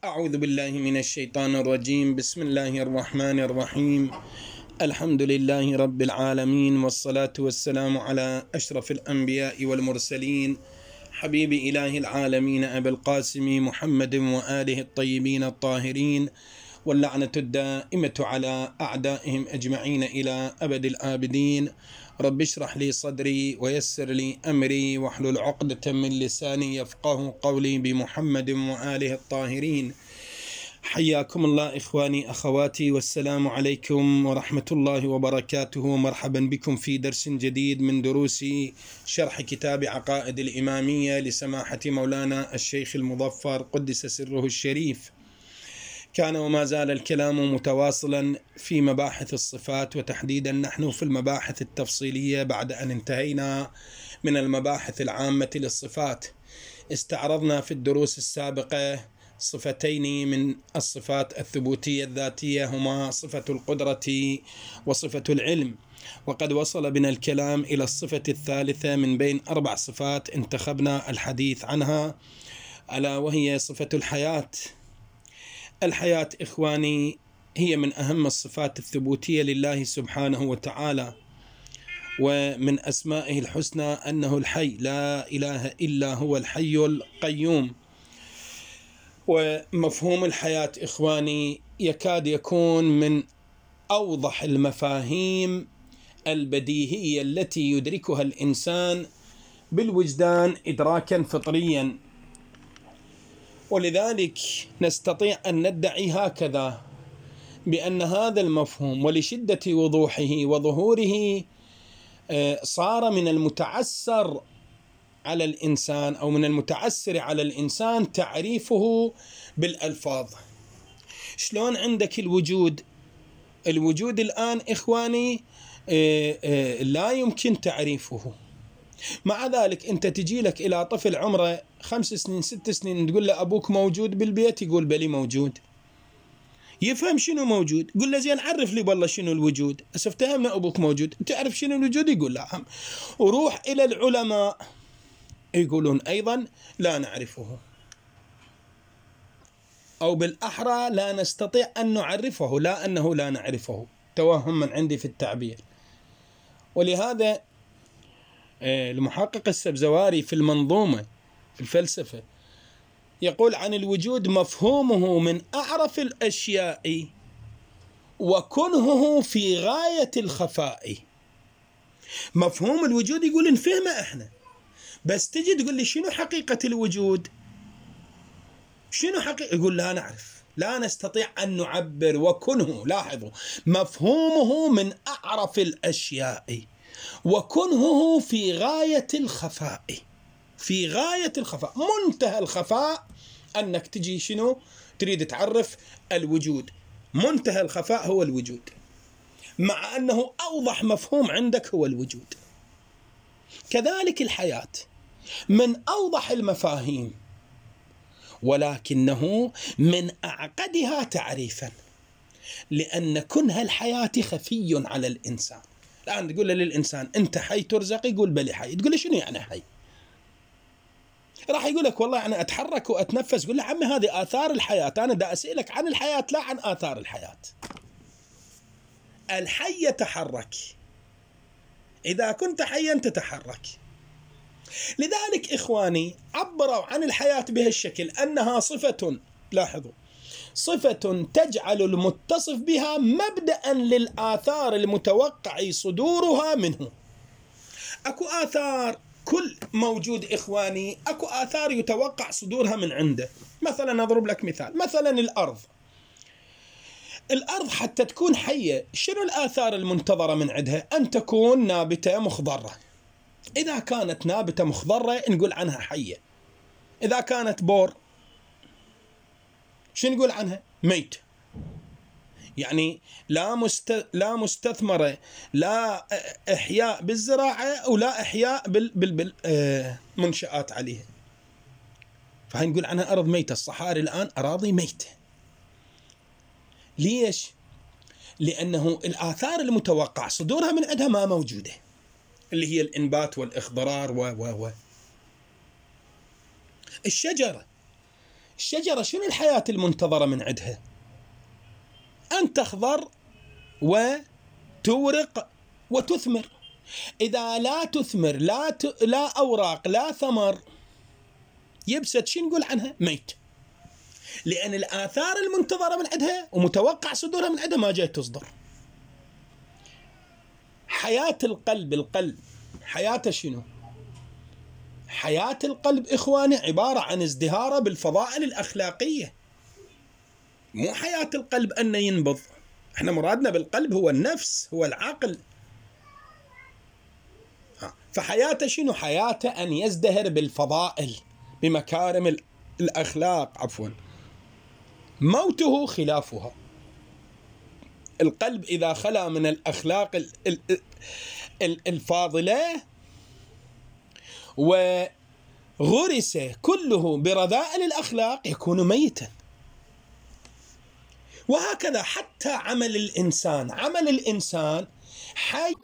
أعوذ بالله من الشيطان الرجيم. بسم الله الرحمن الرحيم. الحمد لله رب العالمين، والصلاة والسلام على أشرف الأنبياء والمرسلين، حبيب إله العالمين أبي القاسم محمد وآله الطيبين الطاهرين، واللعنة الدائمة على أعدائهم أجمعين إلى أبد الآبدين. رب اشرح لي صدري ويسر لي أمري واحلل عقدة من لساني يفقه قولي، بمحمد وآله الطاهرين. حياكم الله إخواني أخواتي، والسلام عليكم ورحمة الله وبركاته. مرحبا بكم في درس جديد من دروس شرح كتاب عقائد الإمامية لسماحة مولانا الشيخ المظفر قدس سره الشريف. كان وما زال الكلام متواصلا في مباحث الصفات، وتحديدا نحن في المباحث التفصيلية بعد أن انتهينا من المباحث العامة للصفات. استعرضنا في الدروس السابقة صفتين من الصفات الثبوتية الذاتية، هما صفة القدرة وصفة العلم، وقد وصل بنا الكلام إلى الصفة الثالثة من بين 4 صفات انتخبنا الحديث عنها، ألا وهي صفة الحياة. الحياة إخواني هي من أهم الصفات الثبوتية لله سبحانه وتعالى، ومن أسمائه الحسنى أنه الحي، لا إله إلا هو الحي القيوم. ومفهوم الحياة إخواني يكاد يكون من أوضح المفاهيم البديهية التي يدركها الإنسان بالوجدان إدراكا فطريا، ولذلك نستطيع أن ندعي هكذا بأن هذا المفهوم ولشدة وضوحه وظهوره صار من المتعسر على الإنسان، أو من المتعسر على الإنسان تعريفه بالألفاظ. شلون عندك الوجود الآن إخواني لا يمكن تعريفه، مع ذلك أنت تجي لك إلى طفل عمره 5 سنين 6 سنين تقول له أبوك موجود بالبيت، يقول بلي موجود. يفهم شنو موجود، قل له زين عرف لي والله شنو الوجود، افتهمنا أبوك موجود، تعرف شنو الوجود؟ يقول لا. وروح إلى العلماء يقولون أيضا لا نعرفه، أو بالأحرى لا نستطيع أن نعرفه، لا أنه لا نعرفه، توهم من عندي في التعبير. ولهذا المحقق السبزواري في المنظومة في الفلسفة يقول عن الوجود: مفهومه من أعرف الأشياء وكنهه في غاية الخفاء. مفهوم الوجود يقول نفهمه احنا، بس تجي تقول لي شنو حقيقة الوجود، شنو حقيقة، يقول لا نعرف، لا نستطيع أن نعبر. وكنه، لاحظوا، مفهومه من أعرف الأشياء وكنهه في غاية الخفاء. في غاية الخفاء، منتهى الخفاء أنك تجي شنو تريد تعرف الوجود، منتهى الخفاء هو الوجود، مع أنه أوضح مفهوم عندك هو الوجود. كذلك الحياة من أوضح المفاهيم، ولكنه من أعقدها تعريفا، لأن كنه الحياة خفي على الإنسان. الآن تقول للإنسان أنت حي ترزق، يقول بلي حي، تقول له شنو يعني حي؟ راح يقول لك والله أنا أتحرك وأتنفس. قل له عمي هذه آثار الحياة، أنا دا أسألك عن الحياة لا عن آثار الحياة. الحي يتحرك، إذا كنت حيا تتحرك. لذلك إخواني عبروا عن الحياة بهالشكل أنها صفة، لاحظوا، صفة تجعل المتصف بها مبدأ للآثار المتوقع صدورها منه. أكو آثار، كل موجود إخواني أكو آثار يتوقع صدورها من عنده. مثلا أضرب لك مثال، مثلا الأرض حتى تكون حية، شنو الآثار المنتظرة من عندها؟ أن تكون نابتة مخضرة. إذا كانت نابتة مخضرة نقول عنها حية. إذا كانت بور شنو نقول عنها؟ ميت. يعني لا مستثمرة، لا إحياء بالزراعة ولا إحياء بالمنشآت عليها، فهنقول عنها أرض ميتة. الصحاري الآن أراضي ميتة. ليش؟ لأنه الآثار المتوقع صدورها من عندها ما موجودة، اللي هي الإنبات والإخضرار الشجرة الشجرة شنو الحياة المنتظرة من عندها؟ أن تخضر وتورق وتثمر. إذا لا تثمر، لا أوراق لا ثمر، يبست، شو نقول عنها؟ ميت. لأن الآثار المنتظرة من عندها ومتوقع صدورها من عندها ما جاي تصدر. حياة القلب حياته شنو؟ حياة القلب إخواني عبارة عن ازدهاره بالفضائل الأخلاقية، مو حياة القلب أن ينبض. احنا مرادنا بالقلب هو النفس، هو العقل. فحياته شنو؟ حياته أن يزدهر بالفضائل، بمكارم الأخلاق عفوا. موته خلافها. القلب إذا خلا من الأخلاق الفاضلة وغرس كله برذائل الأخلاق يكون ميتا. وهكذا حتى عمل الإنسان حي.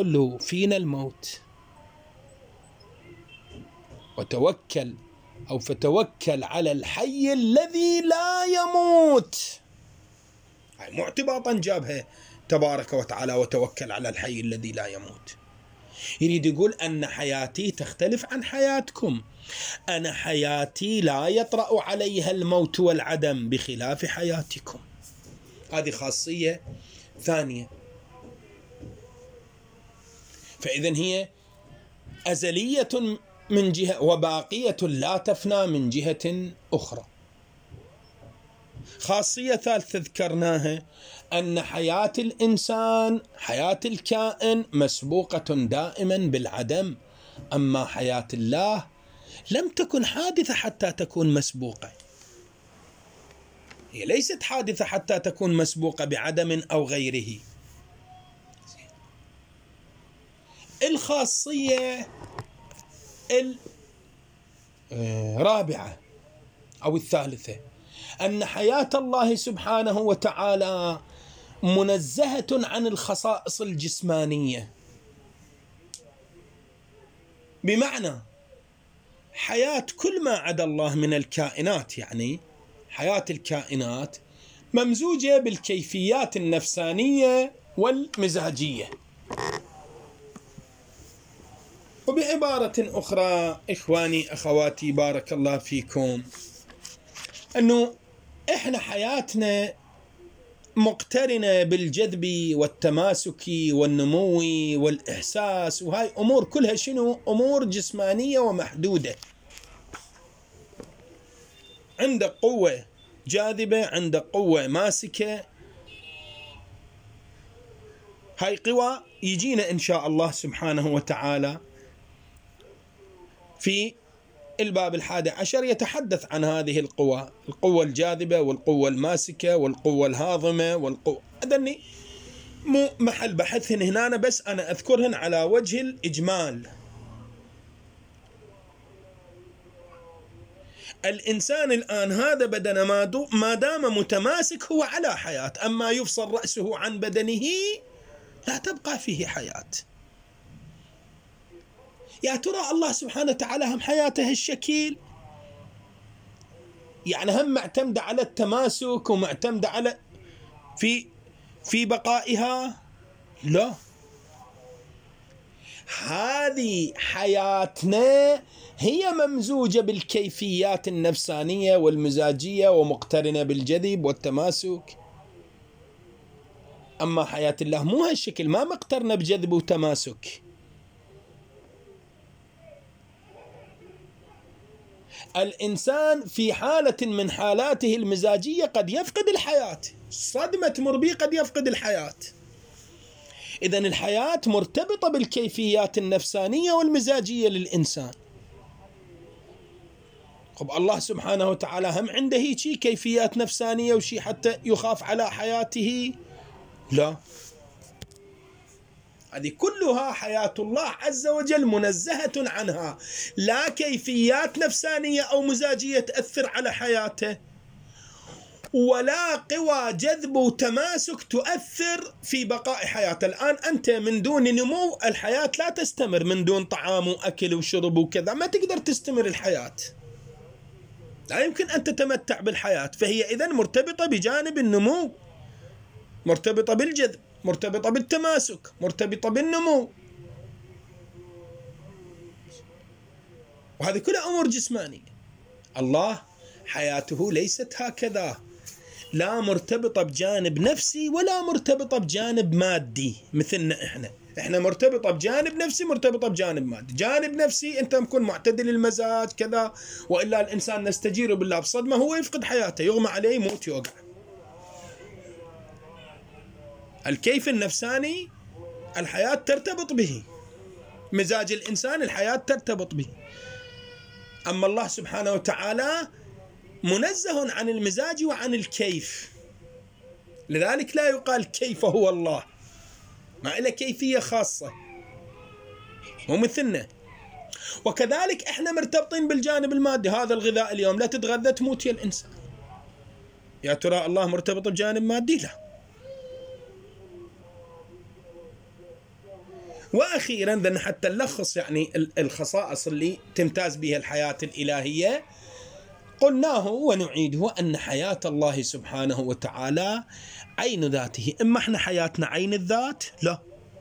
يقول له فينا الموت وتوكل أو فتوكل على الحي الذي لا يموت. هاي معتباطا جابها تبارك وتعالى، وتوكل على الحي الذي لا يموت. يريد يقول أن حياتي تختلف عن حياتكم، أنا حياتي لا يطرأ عليها الموت والعدم بخلاف حياتكم. هذه خاصية ثانية. فإذن هي أزلية من جهة وباقية لا تفنى من جهة أخرى. خاصية ثالثة ذكرناها، أن حياة الإنسان حياة الكائن مسبوقة دائما بالعدم، أما حياة الله لم تكن حادثة حتى تكون مسبوقة. هي ليست حادثة حتى تكون مسبوقة بعدم أو غيره. الخاصية الرابعة أو الثالثة، أن حياة الله سبحانه وتعالى منزهة عن الخصائص الجسمانية، بمعنى حياة كل ما عدا الله من الكائنات، يعني حياة الكائنات ممزوجة بالكيفيات النفسانية والمزاجية. وبعبارة أخرى إخواني أخواتي بارك الله فيكم، أنه إحنا حياتنا مقترنة بالجذب والتماسك والنمو والإحساس، وهاي أمور كلها شنو؟ أمور جسمانية ومحدودة. عندك قوة جاذبة، عندك قوة ماسكة، هاي قوى يجينا إن شاء الله سبحانه وتعالى في الباب 11 يتحدث عن هذه القوى، القوة الجاذبة والقوة الماسكة والقوة الهاضمة والقوة، أدني مو محل بحثهن هنا، بس أنا أذكرهن على وجه الإجمال. الإنسان الآن هذا بدن ما دام متماسك هو على حياة، أما يفصل رأسه عن بدنه لا تبقى فيه حياة. يا ترى الله سبحانه وتعالى هم حياته الشكيل، يعني هم معتمدة على التماسك ومعتمدة على في بقائها؟ لا، هذه حياتنا هي ممزوجة بالكيفيات النفسانية والمزاجية ومقترنة بالجذب والتماسك. أما حياة الله مو هالشكل، ما مقترنة بجذب وتماسك. الإنسان في حالة من حالاته المزاجية قد يفقد الحياة، صدمة تمر به قد يفقد الحياة. إذن الحياة مرتبطة بالكيفيات النفسانية والمزاجية للإنسان. طب الله سبحانه وتعالى هم عنده هيك كيفيات نفسانية وشي حتى يخاف على حياته؟ لا، هذه كلها حياة الله عز وجل منزهة عنها، لا كيفيات نفسانية أو مزاجية تأثر على حياته، ولا قوى جذب وتماسك تؤثر في بقاء حياته. الآن أنت من دون نمو الحياة لا تستمر، من دون طعام وأكل وشرب وكذا ما تقدر تستمر الحياة، لا يمكن أن تتمتع بالحياة. فهي إذن مرتبطة بجانب النمو، مرتبطة بالجذب، مرتبطة بالتماسك، مرتبطة بالنمو، وهذه كلها أمور جسمانية. الله حياته ليست هكذا، لا مرتبطة بجانب نفسي ولا مرتبطة بجانب مادي مثلنا إحنا مرتبطة بجانب نفسي، مرتبطة بجانب مادي. جانب نفسي أنت مكون معتدل المزاج كذا، وإلا الإنسان نستجير بالله بصدمة هو يفقد حياته، يغمى عليه، يموت، يوقع. الكيف النفساني الحياة ترتبط به، مزاج الإنسان الحياة ترتبط به. أما الله سبحانه وتعالى منزه عن المزاج وعن الكيف، لذلك لا يقال كيف هو الله، ما إله كيفية خاصة، مو مثلنا. وكذلك إحنا مرتبطين بالجانب المادي، هذا الغذاء اليوم لا تتغذى تموت يا الإنسان. يا ترى الله مرتبط بجانب مادي؟ لا. وأخيرا لأن حتى نلخص يعني الخصائص اللي تمتاز بها الحياة الإلهية، قلناه ونعيده أن حياة الله سبحانه وتعالى عين ذاته. إما احنا حياتنا عين الذات؟ لا،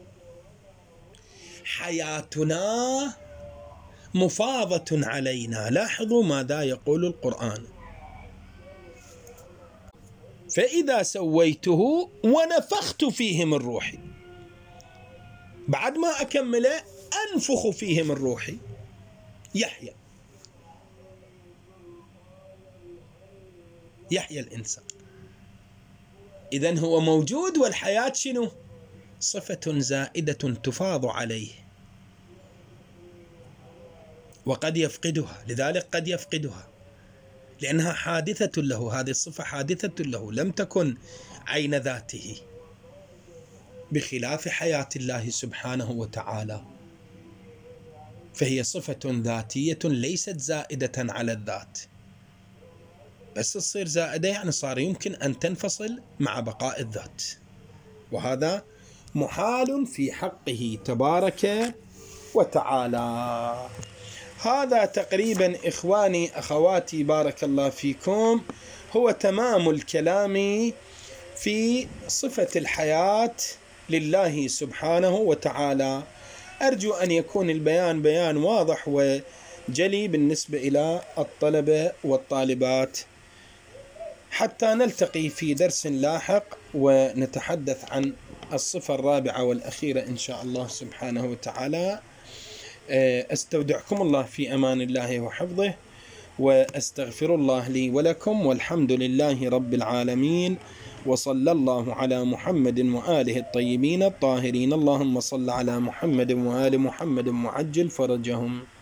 حياتنا مفاضة علينا. لاحظوا ماذا يقول القرآن: فإذا سويته ونفخت فيه من روحي. بعد ما أكمله أنفخ فيه من روحي يحيى الإنسان. إذن هو موجود، والحياة شنو؟ صفة زائدة تفاض عليه، وقد يفقدها. لذلك قد يفقدها لأنها حادثة له، هذه الصفة حادثة له، لم تكن عين ذاته، بخلاف حياة الله سبحانه وتعالى، فهي صفة ذاتية ليست زائدة على الذات. بس تصير زائدة يعني صار يمكن أن تنفصل مع بقاء الذات، وهذا محال في حقه تبارك وتعالى. هذا تقريبا إخواني أخواتي بارك الله فيكم هو تمام الكلام في صفة الحياة لله سبحانه وتعالى. أرجو أن يكون البيان بيان واضح وجلي بالنسبة إلى الطلبة والطالبات، حتى نلتقي في درس لاحق ونتحدث عن الصفة الرابعة والأخيرة إن شاء الله سبحانه وتعالى. أستودعكم الله في أمان الله وحفظه، وأستغفر الله لي ولكم، والحمد لله رب العالمين، وصلى الله على محمد وآله الطيبين الطاهرين. اللهم صل على محمد وآل محمد وعجل فرجهم.